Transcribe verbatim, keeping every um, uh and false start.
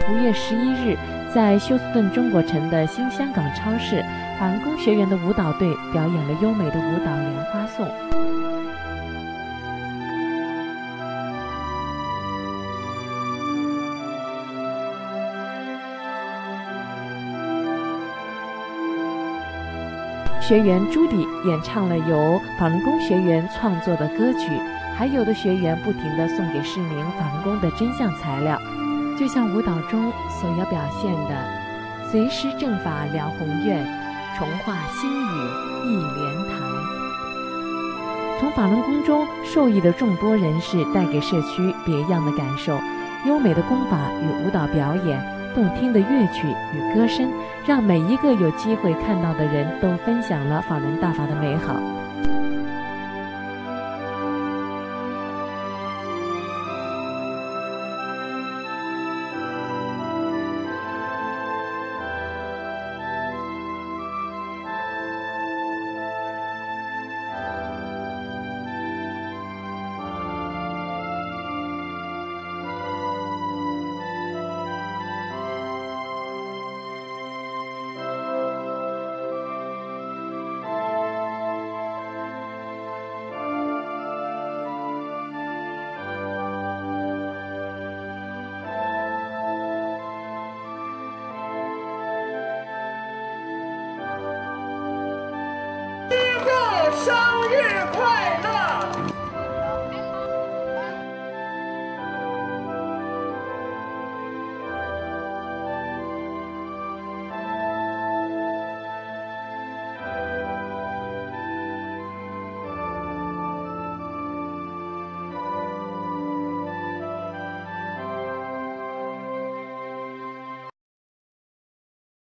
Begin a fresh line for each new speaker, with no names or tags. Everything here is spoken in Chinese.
五月十一日，在休斯顿中国城的新香港超市，法轮功学员的舞蹈队表演了优美的舞蹈《莲花颂》。学员朱迪演唱了由法轮功学员创作的歌曲，还有的学员不停地送给市民法轮功的真相材料，就像舞蹈中所要表现的“随师正法疗宏愿，重化心语忆莲台”。从法轮功中受益的众多人士带给社区别样的感受，优美的功法与舞蹈表演，动听的乐曲与歌声，让每一个有机会看到的人都分享了法轮大法的美好。
生日快乐！